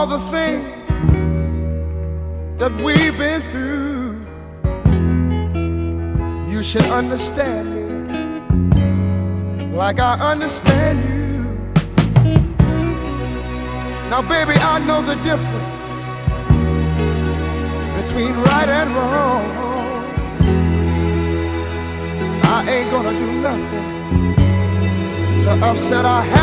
all the things that we've been through, you should understand me like I understand you. Now baby, I know the difference between right and wrong. I ain't gonna do nothing to upset our happiness.